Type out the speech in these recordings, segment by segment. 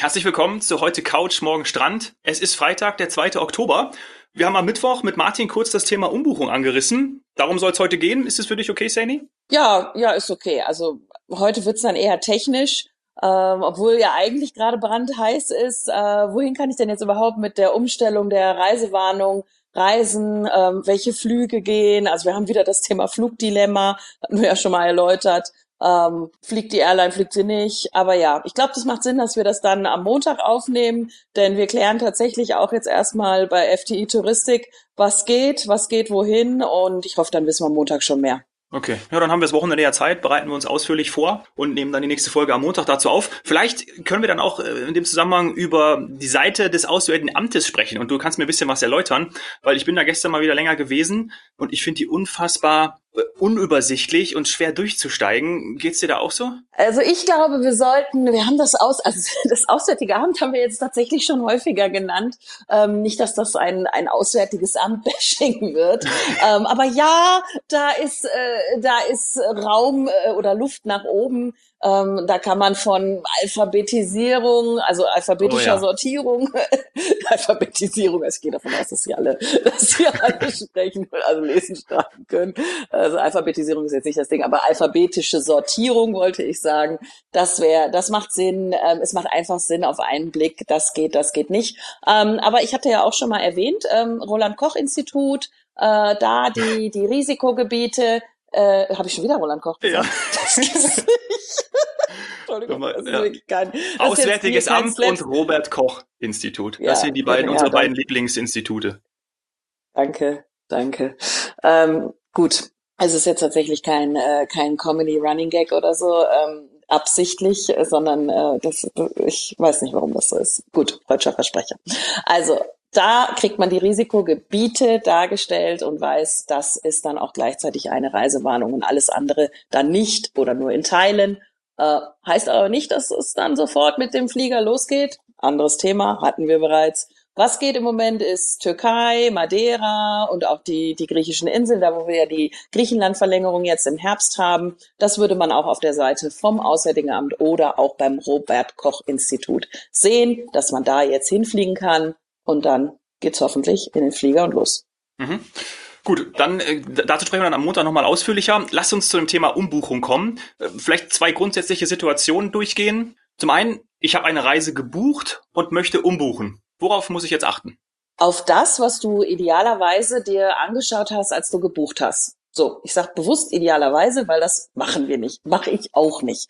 Herzlich willkommen zu heute Couch, morgen Strand. Es ist Freitag, der 2. Oktober. Wir haben am Mittwoch mit Martin kurz das Thema Umbuchung angerissen. Darum soll es heute gehen. Ist es für dich okay, Saini? Ja, ist okay. Also heute wird's dann eher technisch, obwohl ja eigentlich gerade brandheiß ist. Wohin kann ich denn jetzt überhaupt mit der Umstellung der Reisewarnung reisen? Welche Flüge gehen? Also wir haben wieder das Thema Flugdilemma, hatten wir ja schon mal erläutert. Fliegt die Airline, fliegt sie nicht? Aber ja, ich glaube, das macht Sinn, dass wir das dann am Montag aufnehmen, denn wir klären tatsächlich auch jetzt erstmal bei FTI Touristik, was geht wohin, und ich hoffe, dann wissen wir am Montag schon mehr. Okay, ja, dann haben wir das Wochenende ja Zeit, bereiten wir uns ausführlich vor und nehmen dann die nächste Folge am Montag dazu auf. Vielleicht können wir dann auch in dem Zusammenhang über die Seite des Auswärtigen Amtes sprechen und du kannst mir ein bisschen was erläutern, weil ich bin da gestern mal wieder länger gewesen und ich finde die unfassbar unübersichtlich und schwer durchzusteigen. Geht's dir da auch so? Also ich glaube, wir haben das das Auswärtige Amt haben wir jetzt tatsächlich schon häufiger genannt. Nicht, dass das ein Auswärtiges Amt-Bashing wird. Aber ja, da ist Raum oder Luft nach oben. Da kann man von Alphabetisierung, also alphabetischer Sortierung, Alphabetisierung, also ich gehe davon aus, dass sie alle sprechen, also lesen, schreiben können. Also Alphabetisierung ist jetzt nicht das Ding, aber alphabetische Sortierung wollte ich sagen. Das macht Sinn. Es macht einfach Sinn auf einen Blick. Das geht nicht. Aber ich hatte ja auch schon mal erwähnt, Roland-Koch-Institut, da die Risikogebiete. Habe ich schon wieder Roland Koch gesagt? Ja. Das gibt's nicht. Entschuldigung, das ist wirklich kein... Auswärtiges Amt und Robert-Koch-Institut. Das sind unsere beiden Lieblingsinstitute. Danke. Gut, also es ist jetzt tatsächlich kein Comedy-Running-Gag oder so, absichtlich, sondern ich weiß nicht, warum das so ist. Gut, freudscher Versprecher. Also, da kriegt man die Risikogebiete dargestellt und weiß, das ist dann auch gleichzeitig eine Reisewarnung und alles andere dann nicht oder nur in Teilen. Heißt aber nicht, dass es dann sofort mit dem Flieger losgeht. Anderes Thema, hatten wir bereits. Was geht im Moment ist Türkei, Madeira und auch die griechischen Inseln, da wo wir ja die Griechenland-Verlängerung jetzt im Herbst haben. Das würde man auch auf der Seite vom Auswärtigen Amt oder auch beim Robert-Koch-Institut sehen, dass man da jetzt hinfliegen kann. Und dann geht's hoffentlich in den Flieger und los. Mhm. Gut, dann dazu sprechen wir dann am Montag nochmal ausführlicher. Lass uns zu dem Thema Umbuchung kommen. Vielleicht zwei grundsätzliche Situationen durchgehen. Zum einen, ich habe eine Reise gebucht und möchte umbuchen. Worauf muss ich jetzt achten? Auf das, was du idealerweise dir angeschaut hast, als du gebucht hast. So, ich sage bewusst idealerweise, weil das machen wir nicht. Mache ich auch nicht.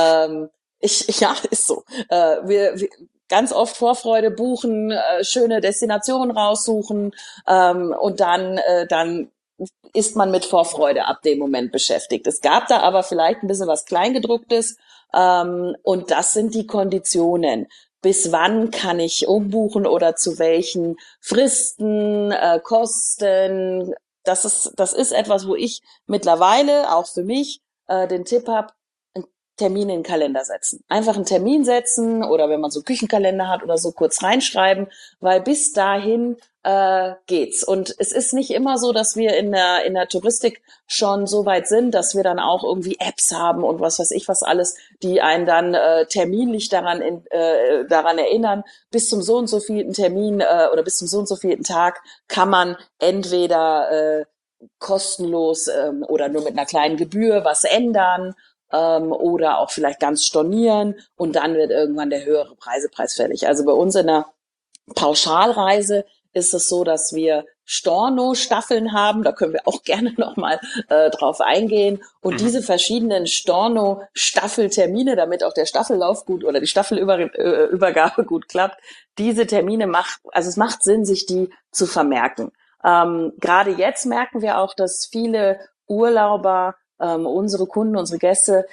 Ist so. Wir ganz oft Vorfreude buchen, schöne Destinationen raussuchen, und dann ist man mit Vorfreude ab dem Moment beschäftigt. Es gab da aber vielleicht ein bisschen was Kleingedrucktes, und das sind die Konditionen. Bis wann kann ich umbuchen oder zu welchen Fristen, Kosten? Das ist etwas, wo ich mittlerweile auch für mich den Tipp habe, Termin in den Kalender setzen. Einfach einen Termin setzen oder wenn man so Küchenkalender hat oder so kurz reinschreiben, weil bis dahin geht's. Und es ist nicht immer so, dass wir in der Touristik schon so weit sind, dass wir dann auch irgendwie Apps haben und was weiß ich was alles, die einen dann terminlich daran erinnern, bis zum so und so vielten Termin oder bis zum so und so vielten Tag kann man entweder kostenlos oder nur mit einer kleinen Gebühr was ändern, oder auch vielleicht ganz stornieren, und dann wird irgendwann der höhere Reisepreis fällig. Also bei uns in der Pauschalreise ist es so, dass wir Storno-Staffeln haben. Da können wir auch gerne nochmal drauf eingehen. Und diese verschiedenen Storno-Staffeltermine, damit auch der Staffellauf gut oder die Staffelübergabe gut klappt, diese Termine es macht Sinn, sich die zu vermerken. Gerade jetzt merken wir auch, dass viele Urlauber, unsere Kunden, unsere Gäste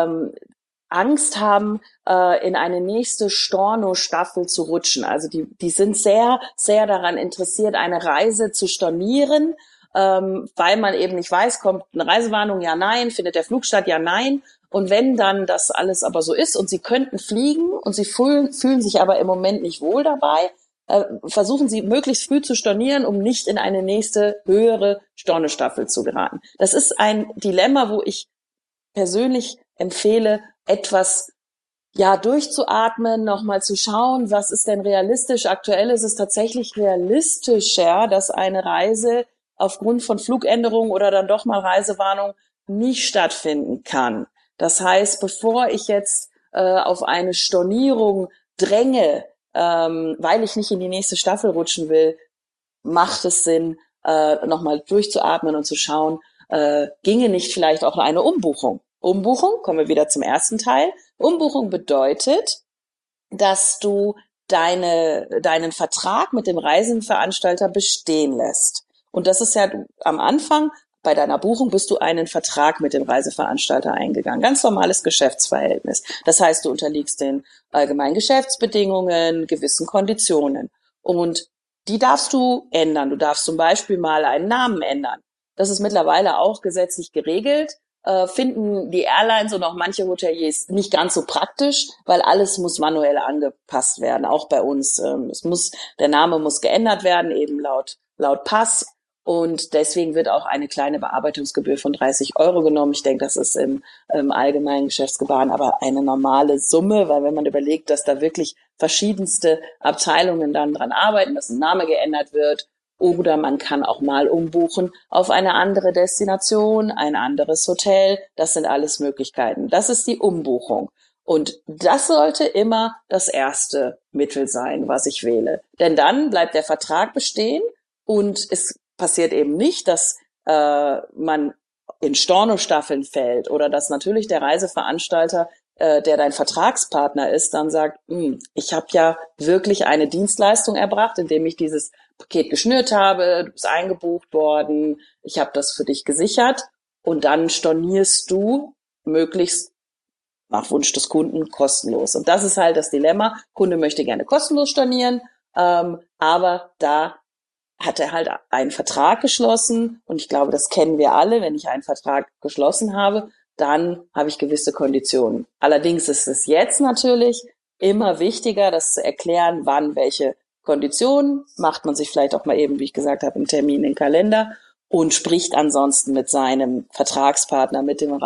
Angst haben, in eine nächste Storno-Staffel zu rutschen. Also die sind sehr, sehr daran interessiert, eine Reise zu stornieren, weil man eben nicht weiß, kommt eine Reisewarnung, ja, nein, findet der Flug statt, ja, nein. Und wenn dann das alles aber so ist und sie könnten fliegen und sie fühlen sich aber im Moment nicht wohl dabei, versuchen Sie möglichst früh zu stornieren, um nicht in eine nächste höhere Stornostaffel zu geraten. Das ist ein Dilemma, wo ich persönlich empfehle, etwas Ja, durchzuatmen, nochmal zu schauen, was ist denn realistisch? Aktuell ist es tatsächlich realistischer, dass eine Reise aufgrund von Flugänderungen oder dann doch mal Reisewarnung nicht stattfinden kann. Das heißt, bevor ich jetzt auf eine Stornierung dränge, weil ich nicht in die nächste Staffel rutschen will, macht es Sinn, nochmal durchzuatmen und zu schauen, ginge nicht vielleicht auch eine Umbuchung? Umbuchung, kommen wir wieder zum ersten Teil. Umbuchung bedeutet, dass du deinen Vertrag mit dem Reisenveranstalter bestehen lässt. Und das ist ja am Anfang, bei deiner Buchung bist du einen Vertrag mit dem Reiseveranstalter eingegangen. Ganz normales Geschäftsverhältnis. Das heißt, du unterliegst den allgemeinen Geschäftsbedingungen, gewissen Konditionen. Und die darfst du ändern. Du darfst zum Beispiel mal einen Namen ändern. Das ist mittlerweile auch gesetzlich geregelt. Finden die Airlines und auch manche Hoteliers nicht ganz so praktisch, weil alles muss manuell angepasst werden, auch bei uns. Der Name muss geändert werden, eben laut Pass. Und deswegen wird auch eine kleine Bearbeitungsgebühr von 30 € genommen. Ich denke, das ist im allgemeinen Geschäftsgebaren aber eine normale Summe, weil wenn man überlegt, dass da wirklich verschiedenste Abteilungen dann dran arbeiten, dass ein Name geändert wird, oder man kann auch mal umbuchen auf eine andere Destination, ein anderes Hotel. Das sind alles Möglichkeiten. Das ist die Umbuchung. Und das sollte immer das erste Mittel sein, was ich wähle. Denn dann bleibt der Vertrag bestehen und es passiert eben nicht, dass man in Stornostaffeln fällt oder dass natürlich der Reiseveranstalter, der dein Vertragspartner ist, dann sagt, ich habe ja wirklich eine Dienstleistung erbracht, indem ich dieses Paket geschnürt habe, du bist eingebucht worden, ich habe das für dich gesichert und dann stornierst du möglichst nach Wunsch des Kunden kostenlos. Und das ist halt das Dilemma. Kunde möchte gerne kostenlos stornieren, aber da hat er halt einen Vertrag geschlossen und ich glaube, das kennen wir alle. Wenn ich einen Vertrag geschlossen habe, dann habe ich gewisse Konditionen. Allerdings ist es jetzt natürlich immer wichtiger, das zu erklären, wann welche Konditionen, macht man sich vielleicht auch mal eben, wie ich gesagt habe, einen Termin in den Kalender und spricht ansonsten mit seinem Vertragspartner, mit dem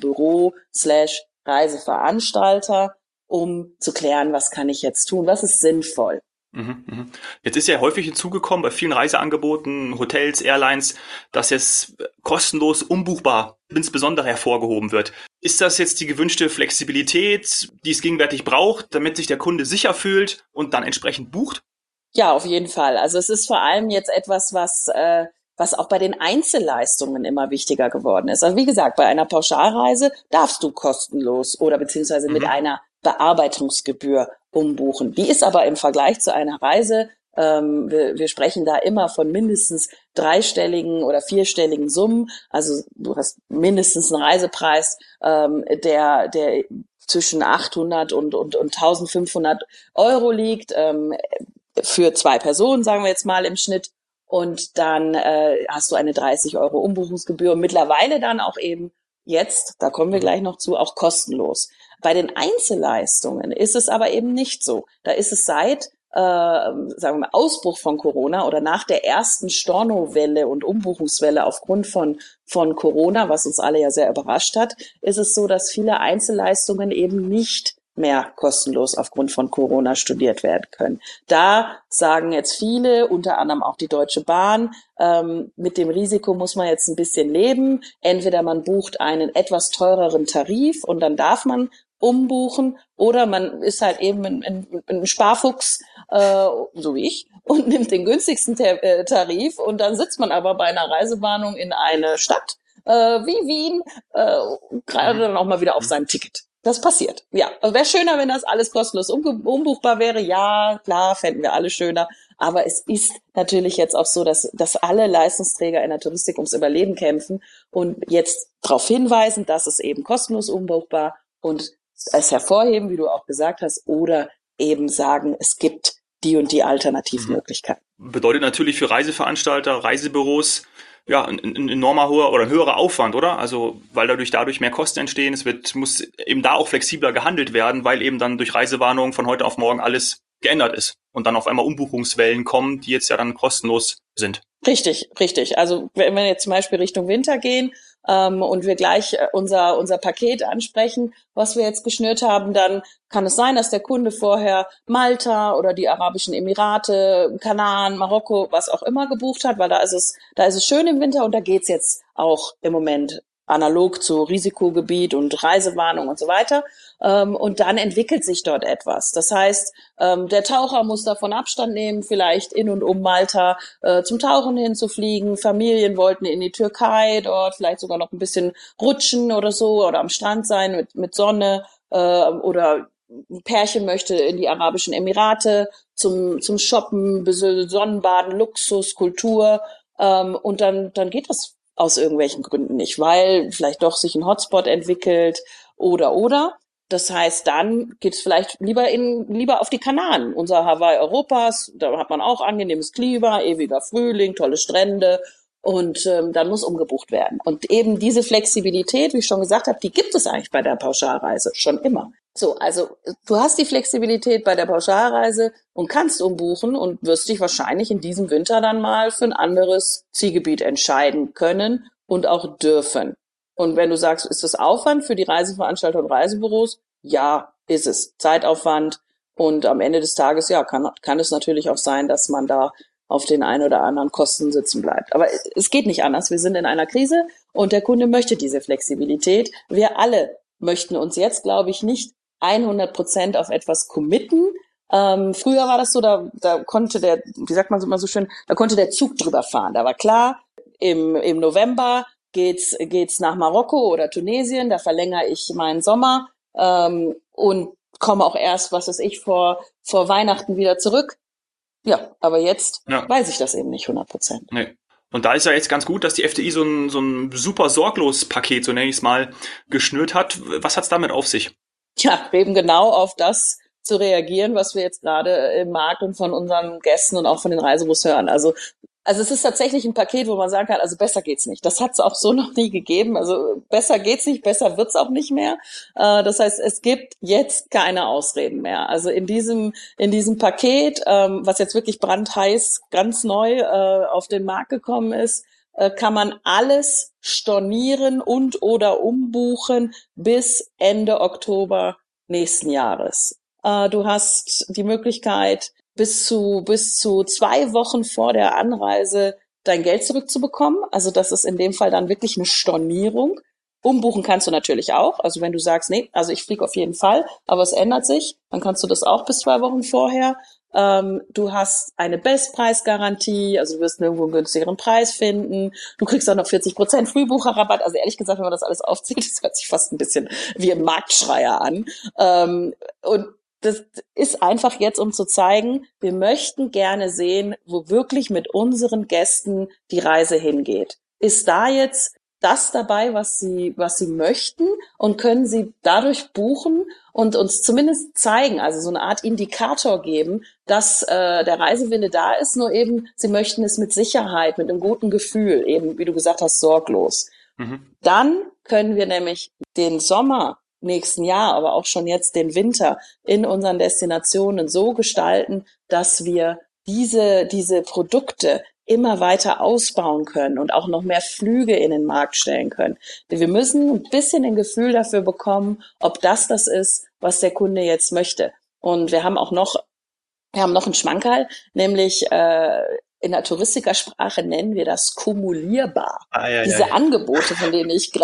Reisebüro/Reiseveranstalter, um zu klären, was kann ich jetzt tun, was ist sinnvoll. Jetzt ist ja häufig hinzugekommen bei vielen Reiseangeboten, Hotels, Airlines, dass jetzt kostenlos umbuchbar insbesondere hervorgehoben wird. Ist das jetzt die gewünschte Flexibilität, die es gegenwärtig braucht, damit sich der Kunde sicher fühlt und dann entsprechend bucht? Ja, auf jeden Fall. Also es ist vor allem jetzt etwas, was auch bei den Einzelleistungen immer wichtiger geworden ist. Also wie gesagt, bei einer Pauschalreise darfst du kostenlos oder beziehungsweise mit einer Bearbeitungsgebühr umbuchen. Die ist aber im Vergleich zu einer Reise, wir sprechen da immer von mindestens 3-stelligen oder 4-stelligen Summen. Also du hast mindestens einen Reisepreis, der zwischen 800 und 1.500 € liegt, für 2 Personen, sagen wir jetzt mal im Schnitt. Und dann hast du eine 30 € Umbuchungsgebühr und mittlerweile dann auch eben jetzt, da kommen wir gleich noch zu, auch kostenlos. Bei den Einzelleistungen ist es aber eben nicht so. Da ist es seit, sagen wir mal, Ausbruch von Corona oder nach der ersten Stornowelle und Umbuchungswelle aufgrund von Corona, was uns alle ja sehr überrascht hat, ist es so, dass viele Einzelleistungen eben nicht mehr kostenlos aufgrund von Corona studiert werden können. Da sagen jetzt viele, unter anderem auch die Deutsche Bahn, mit dem Risiko muss man jetzt ein bisschen leben. Entweder man bucht einen etwas teureren Tarif und dann darf man umbuchen, oder man ist halt eben ein Sparfuchs, so wie ich, und nimmt den günstigsten Tarif und dann sitzt man aber bei einer Reisewarnung in eine Stadt wie Wien, gerade dann auch mal wieder auf seinem Ticket. Das passiert. Ja, also wäre schöner, wenn das alles kostenlos umbuchbar wäre. Ja, klar, fänden wir alle schöner. Aber es ist natürlich jetzt auch so, dass alle Leistungsträger in der Touristik ums Überleben kämpfen und jetzt darauf hinweisen, dass es eben kostenlos umbuchbar und es hervorheben, wie du auch gesagt hast, oder eben sagen, es gibt die und die Alternativmöglichkeiten. Bedeutet natürlich für Reiseveranstalter, Reisebüros, ja, ein enormer hoher oder ein höherer Aufwand, oder? Also, weil dadurch mehr Kosten entstehen. Muss eben da auch flexibler gehandelt werden, weil eben dann durch Reisewarnungen von heute auf morgen alles geändert ist und dann auf einmal Umbuchungswellen kommen, die jetzt ja dann kostenlos sind. Richtig, richtig. Also wenn wir jetzt zum Beispiel Richtung Winter gehen und wir gleich unser Paket ansprechen, was wir jetzt geschnürt haben, dann kann es sein, dass der Kunde vorher Malta oder die Arabischen Emirate, Kanaren, Marokko, was auch immer gebucht hat, weil da ist es schön im Winter und da geht's jetzt auch im Moment analog zu Risikogebiet und Reisewarnung und so weiter. Und dann entwickelt sich dort etwas. Das heißt, der Taucher muss davon Abstand nehmen, vielleicht in und um Malta zum Tauchen hinzufliegen. Familien wollten in die Türkei, dort vielleicht sogar noch ein bisschen rutschen oder so oder am Strand sein mit Sonne oder ein Pärchen möchte in die Arabischen Emirate zum Shoppen, Sonnenbaden, Luxus, Kultur und dann geht das aus irgendwelchen Gründen nicht, weil vielleicht doch sich ein Hotspot entwickelt oder. Das heißt, dann geht es vielleicht lieber auf die Kanaren, unser Hawaii Europas. Da hat man auch angenehmes Klima, ewiger Frühling, tolle Strände und dann muss umgebucht werden. Und eben diese Flexibilität, wie ich schon gesagt habe, die gibt es eigentlich bei der Pauschalreise schon immer. So, also du hast die Flexibilität bei der Pauschalreise und kannst umbuchen und wirst dich wahrscheinlich in diesem Winter dann mal für ein anderes Zielgebiet entscheiden können und auch dürfen. Und wenn du sagst, ist das Aufwand für die Reiseveranstalter und Reisebüros? Ja, ist es. Zeitaufwand. Und am Ende des Tages, ja, kann es natürlich auch sein, dass man da auf den ein oder anderen Kosten sitzen bleibt. Aber es geht nicht anders. Wir sind in einer Krise und der Kunde möchte diese Flexibilität. Wir alle möchten uns jetzt, glaube ich, nicht 100% auf etwas committen. Früher war das so, da konnte wie sagt man immer so schön, da konnte der Zug drüber fahren. Da war klar, im November geht's nach Marokko oder Tunesien, da verlängere ich meinen Sommer und komme auch erst, was weiß ich, vor Weihnachten wieder zurück. Ja, aber jetzt weiß ich das eben nicht 100%. Nee. Und da ist ja jetzt ganz gut, dass die FDI so ein super Sorglos-Paket, so nenne ich es mal, geschnürt hat. Was hat's damit auf sich? Ja, eben genau auf das zu reagieren, was wir jetzt gerade im Markt und von unseren Gästen und auch von den Reisebüros hören. Also es ist tatsächlich ein Paket, wo man sagen kann, also besser geht's nicht. Das hat es auch so noch nie gegeben. Also besser geht's nicht, besser wird's auch nicht mehr. Das heißt, es gibt jetzt keine Ausreden mehr. Also in diesem Paket, was jetzt wirklich brandheiß, ganz neu auf den Markt gekommen ist, kann man alles stornieren und oder umbuchen bis Ende Oktober nächsten Jahres. Du hast die Möglichkeit, bis zu 2 Wochen vor der Anreise dein Geld zurückzubekommen. Also das ist in dem Fall dann wirklich eine Stornierung. Umbuchen kannst du natürlich auch. Also wenn du sagst, nee, also ich fliege auf jeden Fall, aber es ändert sich, dann kannst du das auch bis 2 Wochen vorher. Du hast eine Bestpreisgarantie, also du wirst nirgendwo einen günstigeren Preis finden. Du kriegst auch noch 40% Frühbucherrabatt. Also ehrlich gesagt, wenn man das alles aufzieht, das hört sich fast ein bisschen wie ein Marktschreier an. Und das ist einfach jetzt, um zu zeigen, wir möchten gerne sehen, wo wirklich mit unseren Gästen die Reise hingeht. Ist da jetzt das dabei, was sie möchten und können sie dadurch buchen und uns zumindest zeigen, also so eine Art Indikator geben, dass der Reisewille da ist, nur eben, sie möchten es mit Sicherheit, mit einem guten Gefühl, eben, wie du gesagt hast, sorglos. Dann können wir nämlich den Sommer nächsten Jahr, aber auch schon jetzt den Winter in unseren Destinationen so gestalten, dass wir diese Produkte immer weiter ausbauen können und auch noch mehr Flüge in den Markt stellen können. Wir müssen ein bisschen ein Gefühl dafür bekommen, ob das ist, was der Kunde jetzt möchte. Und wir haben noch einen Schmankerl, nämlich in der Touristikersprache nennen wir das kumulierbar. Diese Angebote, von denen ich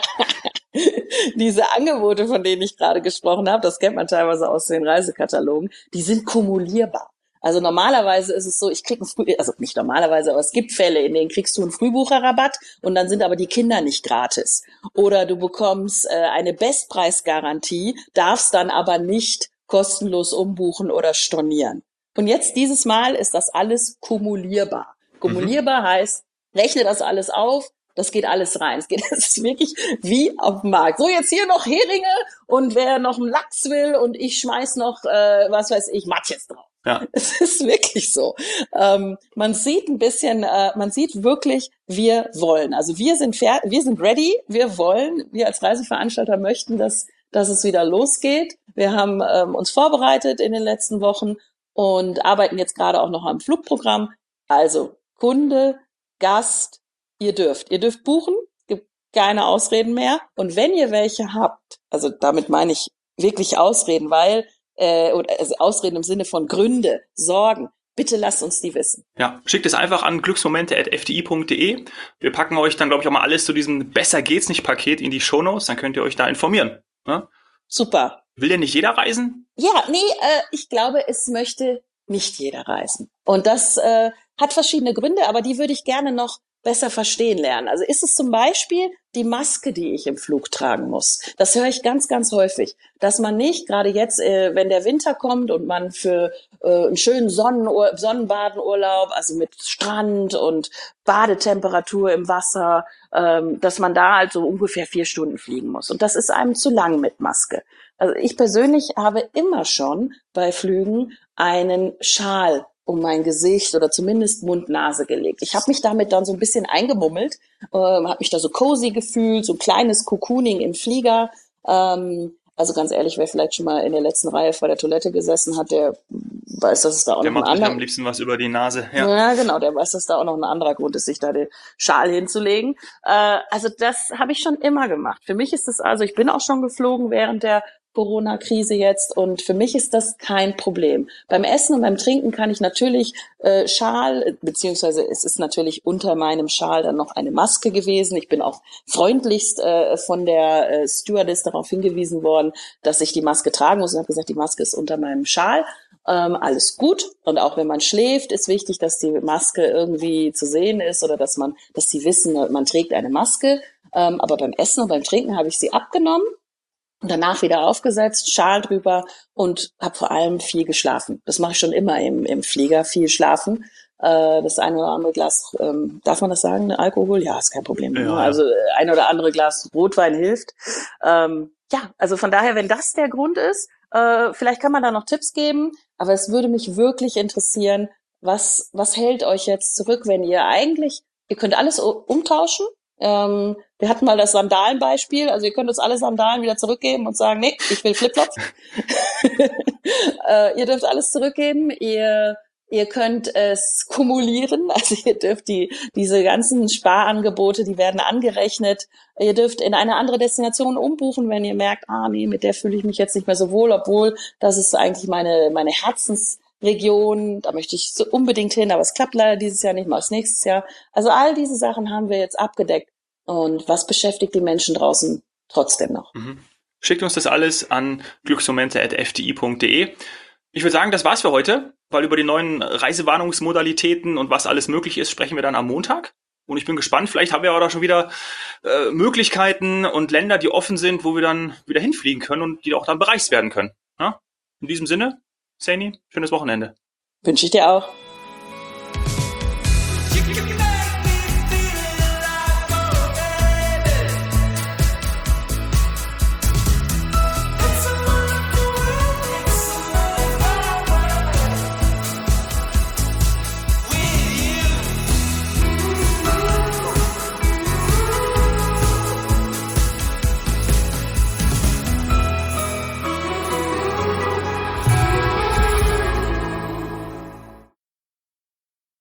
gerade gesprochen habe, das kennt man teilweise aus den Reisekatalogen, die sind kumulierbar. Also normalerweise ist es so, also nicht normalerweise, aber es gibt Fälle, in denen kriegst du einen Frühbucherrabatt und dann sind aber die Kinder nicht gratis. Oder du bekommst eine Bestpreisgarantie, darfst dann aber nicht kostenlos umbuchen oder stornieren. Und jetzt dieses Mal ist das alles kumulierbar. Kumulierbar heißt, rechne das alles auf, das geht alles rein. Das ist wirklich wie auf dem Markt. So, jetzt hier noch Heringe und wer noch einen Lachs will und ich schmeiß noch, Matjes drauf. Ja. Es ist wirklich so. Man sieht ein bisschen, man sieht wirklich, wir wollen. Also wir sind ready, wir als Reiseveranstalter möchten, dass es wieder losgeht. Wir haben uns vorbereitet in den letzten Wochen und arbeiten jetzt gerade auch noch am Flugprogramm. Also Kunde, Gast, ihr dürft buchen, gibt keine Ausreden mehr. Und wenn ihr welche habt, also damit meine ich wirklich Ausreden, also Ausreden im Sinne von Gründe, Sorgen, bitte lasst uns die wissen. Ja, schickt es einfach an glücksmomente@fdi.de. Wir packen euch dann, glaube ich, auch mal alles zu diesem Besser geht's nicht Paket in die Shownotes, dann könnt ihr euch da informieren. Ne? Super. Will denn nicht jeder reisen? Ja, ich glaube, es möchte nicht jeder reisen. Und das hat verschiedene Gründe, aber die würde ich gerne noch besser verstehen lernen. Also ist es zum Beispiel die Maske, die ich im Flug tragen muss. Das höre ich ganz, ganz häufig, dass man nicht, gerade jetzt, wenn der Winter kommt und man für einen schönen Sonnenbadenurlaub, also mit Strand und Badetemperatur im Wasser, dass man da halt so ungefähr 4 Stunden fliegen muss. Und das ist einem zu lang mit Maske. Also ich persönlich habe immer schon bei Flügen einen Schal um mein Gesicht oder zumindest Mund-Nase gelegt. Ich habe mich damit dann so ein bisschen eingemummelt, habe mich da so cozy gefühlt, so ein kleines Cocooning im Flieger. Also ganz ehrlich, wer vielleicht schon mal in der letzten Reihe vor der Toilette gesessen hat, der weiß, dass es da auch Der noch macht einen sich am anderen... liebsten was über die Nase. Ja. Ja, genau, der weiß, dass da auch noch ein anderer Grund ist, sich da den Schal hinzulegen. Also das habe ich schon immer gemacht. Für mich ist das also, ich bin auch schon geflogen während der Corona-Krise jetzt und für mich ist das kein Problem. Beim Essen und beim Trinken kann ich natürlich Schal, beziehungsweise es ist natürlich unter meinem Schal dann noch eine Maske gewesen. Ich bin auch freundlichst von der Stewardess darauf hingewiesen worden, dass ich die Maske tragen muss und habe gesagt, die Maske ist unter meinem Schal. Alles gut. Und auch wenn man schläft, ist wichtig, dass die Maske irgendwie zu sehen ist oder dass sie wissen, man trägt eine Maske. Aber beim Essen und beim Trinken habe ich sie abgenommen und danach wieder aufgesetzt, Schal drüber und habe vor allem viel geschlafen. Das mache ich schon immer im Flieger, viel schlafen. Das eine oder andere Glas, darf man das sagen, Alkohol? Ja, ist kein Problem. Ja, Ne? ja. Also ein oder andere Glas Rotwein hilft. Ja, also von daher, wenn das der Grund ist, vielleicht kann man da noch Tipps geben, aber es würde mich wirklich interessieren, was hält euch jetzt zurück, wenn ihr könnt alles umtauschen. Wir hatten mal das Sandalenbeispiel, also ihr könnt uns alle Sandalen wieder zurückgeben und sagen, nee, ich will Flipflops. Ihr dürft alles zurückgeben, ihr könnt es kumulieren, also ihr dürft diese ganzen Sparangebote, die werden angerechnet. Ihr dürft in eine andere Destination umbuchen, wenn ihr merkt, nee, mit der fühle ich mich jetzt nicht mehr so wohl, obwohl das ist eigentlich meine Herzensregion, da möchte ich so unbedingt hin, aber es klappt leider dieses Jahr nicht, mal das nächstes Jahr. Also all diese Sachen haben wir jetzt abgedeckt. Und was beschäftigt die Menschen draußen trotzdem noch? Schickt uns das alles an glücksmomente@fdi.de. Ich würde sagen, das war's für heute, weil über die neuen Reisewarnungsmodalitäten und was alles möglich ist, sprechen wir dann am Montag. Und ich bin gespannt, vielleicht haben wir auch da schon wieder Möglichkeiten und Länder, die offen sind, wo wir dann wieder hinfliegen können und die auch dann bereist werden können. Ja? In diesem Sinne, Saini, schönes Wochenende. Wünsche ich dir auch.